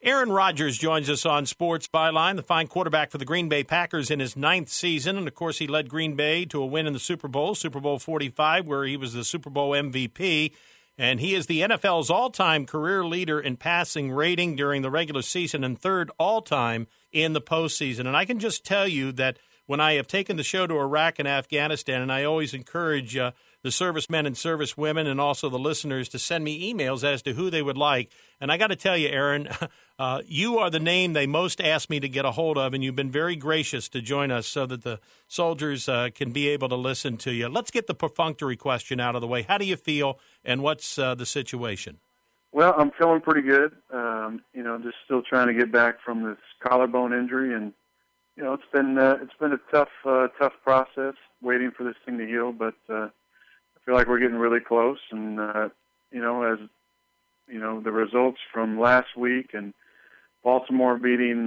Aaron Rodgers joins us on Sports Byline, the fine quarterback for the Green Bay Packers in his 9th season. And, of course, he led Green Bay to a win in the Super Bowl 45, where he was the Super Bowl MVP. And he is the NFL's all-time career leader in passing rating during the regular season and third all-time in the postseason. And I can just tell you that when I have taken the show to Iraq and Afghanistan, and I always encourage the servicemen and servicewomen and also the listeners to send me emails as to who they would like. And I got to tell you, Aaron, you are the name they most asked me to get a hold of, and you've been very gracious to join us so that the soldiers can be able to listen to you. Let's get the perfunctory question out of the way. How do you feel, and what's the situation? Well, I'm feeling pretty good. Just still trying to get back from this collarbone injury, and it's been a tough process waiting for this thing to heal. But I feel like we're getting really close, and as the results from last week and Baltimore beating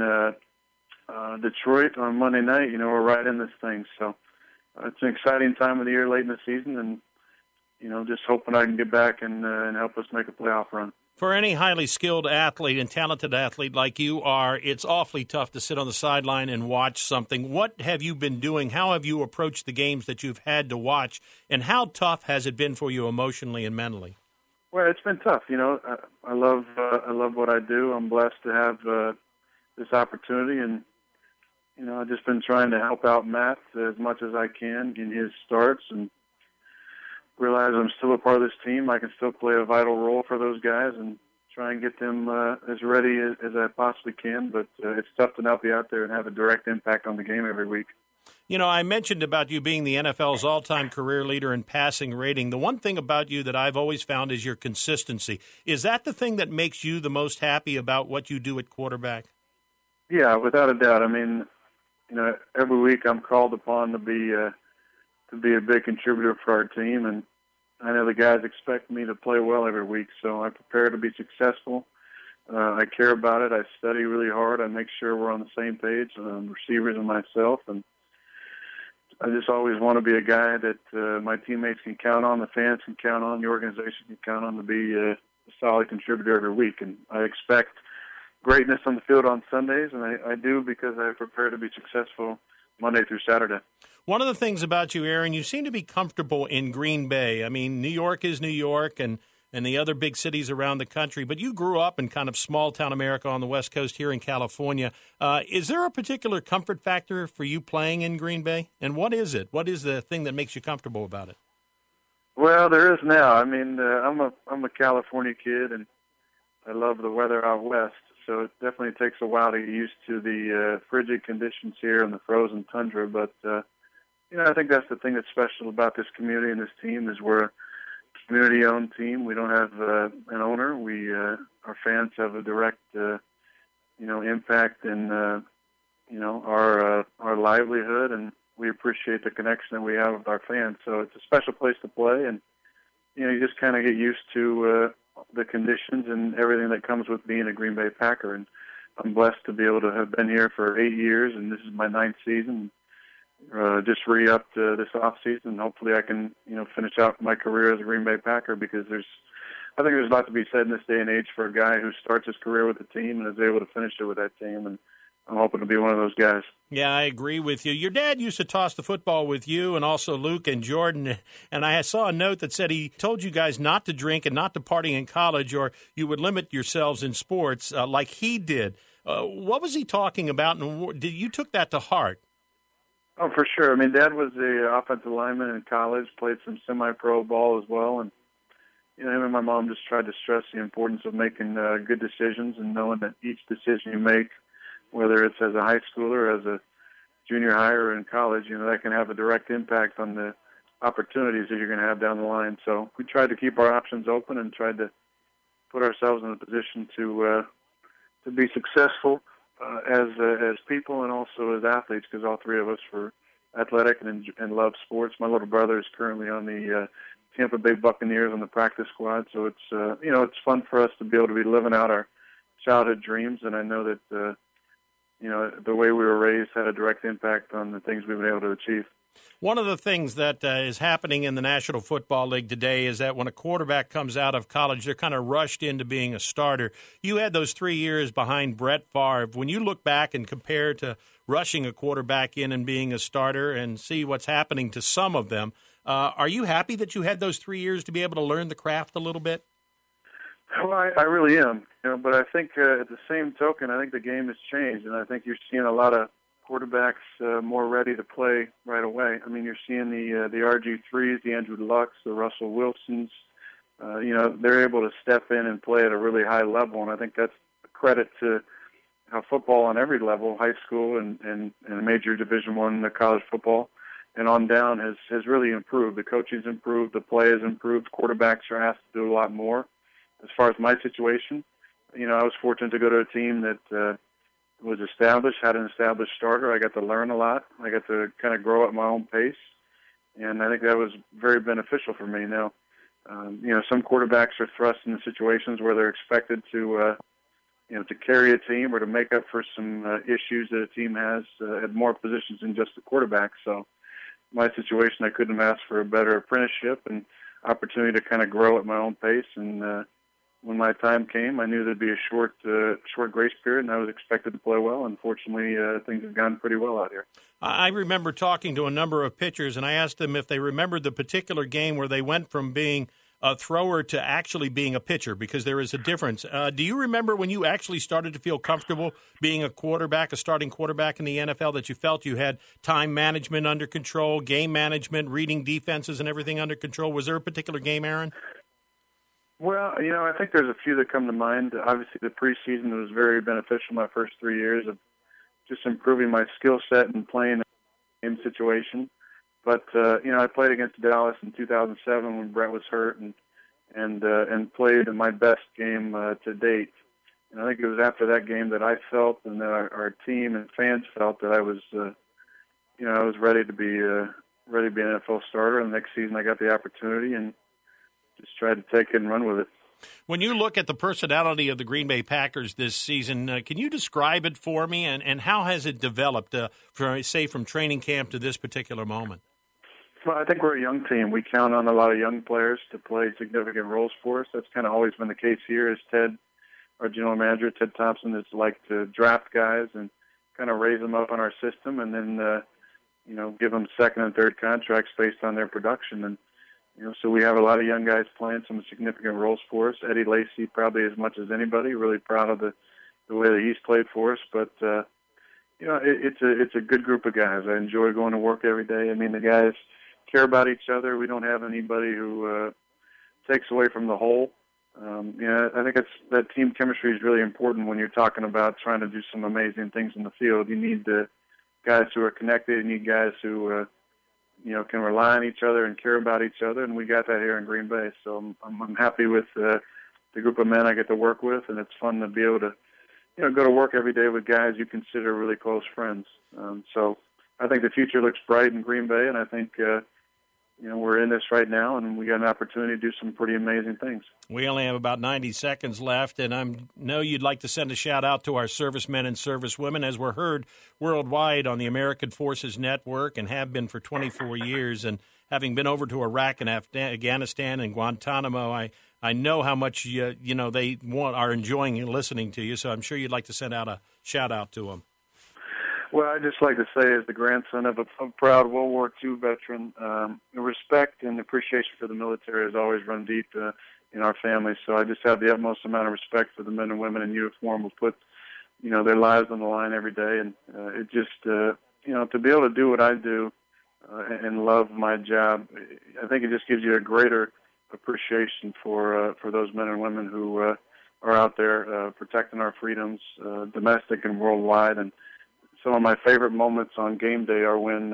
Detroit on Monday night, we're right in this thing. So it's an exciting time of the year late in the season, and just hoping I can get back and help us make a playoff run. For any highly skilled athlete and talented athlete like you are, it's awfully tough to sit on the sideline and watch something. What have you been doing? How have you approached the games that you've had to watch? And how tough has it been for you emotionally and mentally? Well, it's been tough. I love what I do. I'm blessed to have this opportunity, and I've just been trying to help out Matt as much as I can in his starts, and realize I'm still a part of this team. I can still play a vital role for those guys and try and get them as ready as I possibly can. But it's tough to not be out there and have a direct impact on the game every week. I mentioned about you being the NFL's all-time career leader in passing rating. The one thing about you that I've always found is your consistency. Is that the thing that makes you the most happy about what you do at quarterback? Yeah, without a doubt. I mean, every week I'm called upon to be a big contributor for our team, and I know the guys expect me to play well every week, so I prepare to be successful. I care about it. I study really hard. I make sure we're on the same page, receivers and myself, and I just always want to be a guy that my teammates can count on, the fans can count on, the organization can count on to be a solid contributor every week. And I expect greatness on the field on Sundays, and I do because I prepare to be successful Monday through Saturday. One of the things about you, Aaron, you seem to be comfortable in Green Bay. I mean, New York is New York and the other big cities around the country, but you grew up in kind of small-town America on the West Coast here in California. Is there a particular comfort factor for you playing in Green Bay? And what is it? What is the thing that makes you comfortable about it? Well, there is now. I mean, I'm a California kid, and I love the weather out west, so it definitely takes a while to get used to the frigid conditions here and the frozen tundra, but I think that's the thing that's special about this community and this team is we're a community-owned team. We don't have an owner. Our fans have a direct, impact in, our livelihood, and we appreciate the connection that we have with our fans. So it's a special place to play, and you just kind of get used to the conditions and everything that comes with being a Green Bay Packer. And I'm blessed to be able to have been here for 8 years, and this is my 9th season. Just re-upped this offseason. Hopefully I can, finish out my career as a Green Bay Packer because I think there's a lot to be said in this day and age for a guy who starts his career with a team and is able to finish it with that team, and I'm hoping to be one of those guys. Yeah, I agree with you. Your dad used to toss the football with you and also Luke and Jordan, and I saw a note that said he told you guys not to drink and not to party in college or you would limit yourselves in sports like he did. What was he talking about, and you took that to heart? Oh, for sure. I mean, Dad was an offensive lineman in college, played some semi-pro ball as well, and him and my mom just tried to stress the importance of making good decisions and knowing that each decision you make, whether it's as a high schooler, as a junior high, or in college, that can have a direct impact on the opportunities that you're going to have down the line. So we tried to keep our options open and tried to put ourselves in a position to be successful as people and also as athletes, because all three of us were athletic and love sports. My little brother is currently on the Tampa Bay Buccaneers on the practice squad, so it's it's fun for us to be able to be living out our childhood dreams. And I know that the way we were raised had a direct impact on the things we've been able to achieve. One of the things that is happening in the National Football League today is that when a quarterback comes out of college, they're kind of rushed into being a starter. You had those 3 years behind Brett Favre. When you look back and compare to rushing a quarterback in and being a starter and see what's happening to some of them, are you happy that you had those 3 years to be able to learn the craft a little bit? Well, I really am. But I think at the same token, I think the game has changed, and I think you're seeing a lot of quarterbacks more ready to play right away. I mean, you're seeing the RG3s, the Andrew Lucks, the Russell Wilsons. They're able to step in and play at a really high level, and I think that's a credit to how football on every level, high school and major Division I college football, and on down has really improved. The coaching's improved, the play has improved. Quarterbacks are asked to do a lot more. As far as my situation, I was fortunate to go to a team that was established, had an established starter. I got to learn a lot. I got to kind of grow at my own pace, and I think that was very beneficial for me. Now, some quarterbacks are thrust into situations where they're expected to carry a team or to make up for some issues that a team has at more positions than just the quarterback. So my situation, I couldn't have asked for a better apprenticeship and opportunity to kind of grow at my own pace. And when my time came, I knew there'd be a short grace period, and I was expected to play well. Unfortunately, things have gone pretty well out here. I remember talking to a number of pitchers, and I asked them if they remembered the particular game where they went from being a thrower to actually being a pitcher, because there is a difference. Do you remember when you actually started to feel comfortable being a quarterback, a starting quarterback in the NFL, that you felt you had time management under control, game management, reading defenses and everything under control? Was there a particular game, Aaron? Well, I think there's a few that come to mind. Obviously, the preseason was very beneficial my first 3 years of just improving my skill set and playing in situation. But I played against Dallas in 2007 when Brett was hurt, and played my best game to date. And I think it was after that game that I felt, and that our team and fans felt, that I was, I was ready to be an NFL starter. And the next season, I got the opportunity and just tried to take it and run with it. When you look at the personality of the Green Bay Packers this season, can you describe it for me, and how has it developed, from training camp to this particular moment? Well, I think we're a young team. We count on a lot of young players to play significant roles for us. That's kind of always been the case here. Is Ted, our general manager, Ted Thompson, has liked to draft guys and kind of raise them up on our system, and then give them second and third contracts based on their production. And so we have a lot of young guys playing some significant roles for us. Eddie Lacy probably as much as anybody. Really proud of the way that he's played for us. But it's a good group of guys. I enjoy going to work every day. I mean, the guys care about each other. We don't have anybody who takes away from the whole. I think that team chemistry is really important when you're talking about trying to do some amazing things in the field. You need the guys who are connected. You need guys who can rely on each other and care about each other, and we got that here in Green Bay. So I'm happy with the group of men I get to work with, and it's fun to be able to, go to work every day with guys you consider really close friends. So I think the future looks bright in Green Bay, and I think we're in this right now, and we got an opportunity to do some pretty amazing things. We only have about 90 seconds left, and I know you'd like to send a shout-out to our servicemen and servicewomen, as we're heard worldwide on the American Forces Network and have been for 24 years. And having been over to Iraq and Afghanistan and Guantanamo, I know how much they are enjoying listening to you, so I'm sure you'd like to send out a shout-out to them. Well, I'd just like to say, as the grandson of a proud World War II veteran, the respect and appreciation for the military has always run deep in our family. So I just have the utmost amount of respect for the men and women in uniform who put, their lives on the line every day. And it just, to be able to do what I do and love my job, I think it just gives you a greater appreciation for those men and women who are out there protecting our freedoms, domestic and worldwide. And some of my favorite moments on game day are when,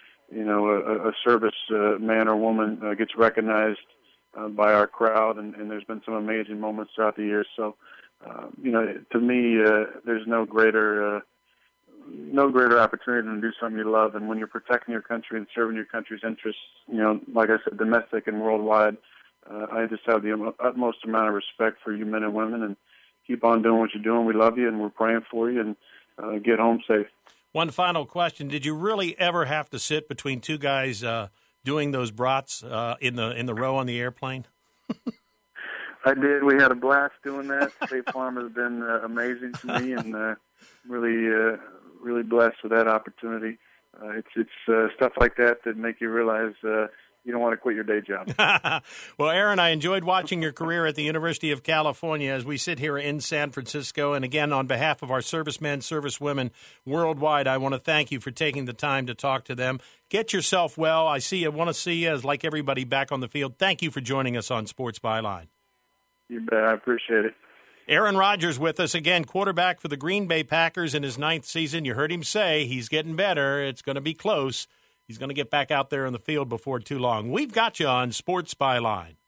a service man or woman gets recognized by our crowd, and there's been some amazing moments throughout the years. So, to me, there's no greater opportunity than to do something you love. And when you're protecting your country and serving your country's interests, like I said, domestic and worldwide, I just have the utmost amount of respect for you men and women, and keep on doing what you're doing. We love you, and we're praying for you, and get home safe. One final question: did you really ever have to sit between two guys doing those brats in the row on the airplane? I did. We had a blast doing that. State Farm has been amazing to me, and really blessed with that opportunity. It's stuff like that make you realize you don't want to quit your day job. Well, Aaron, I enjoyed watching your career at the University of California as we sit here in San Francisco. And again, on behalf of our servicemen, servicewomen worldwide, I want to thank you for taking the time to talk to them. Get yourself well. I want to see you as like everybody back on the field. Thank you for joining us on Sports Byline. You bet. I appreciate it. Aaron Rodgers with us again, quarterback for the Green Bay Packers in his 9th season. You heard him say he's getting better. It's going to be close. He's going to get back out there on the field before too long. We've got you on Sports Byline.